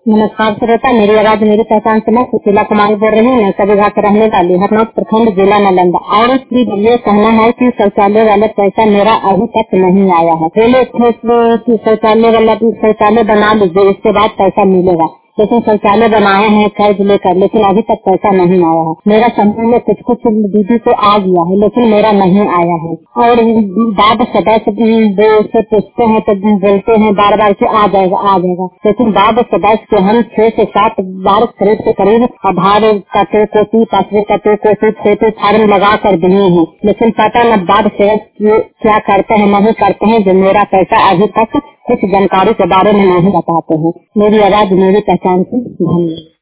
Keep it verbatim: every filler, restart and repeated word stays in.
नमस्कार श्रोता, मेरी आवाज मेरी पहचान से मैं सुशीला कुमारी बोल रही हूँ। नौका विभाग के रहने वाली हरनौत प्रखंड जिला नालंदा। और इसकी ये कहना है कि शौचालय वाला पैसा मेरा अभी तक नहीं आया है। पहले कि शौचालय वाला शौचालय बना लीजिए, इसके बाद पैसा मिलेगा, लेकिन शौचालय बनाए हैं कर्ज लेकर, लेकिन अभी तक पैसा नहीं आया है। मेरा समूह में कुछ कुछ दीदी को आ गया है, लेकिन मेरा नहीं आया है। और बाद सदस्य से पूछते हैं तो बोलते हैं बार बार कि आ जाएगा आ जाएगा, लेकिन बाद सदस्य को हम छह से सात बार करीब से करीब आधार का तो कॉपी, पासबुक का तो कॉपी, फोटो फार्म लगा कर दिए हैं, लेकिन पता न बाद से क्या करते हैं नहीं करते हैं। जो मेरा पैसा अभी तक कुछ जानकारी के बारे में नहीं बताते हैं। मेरी आवाज मेरी पहचान से धन्यवाद।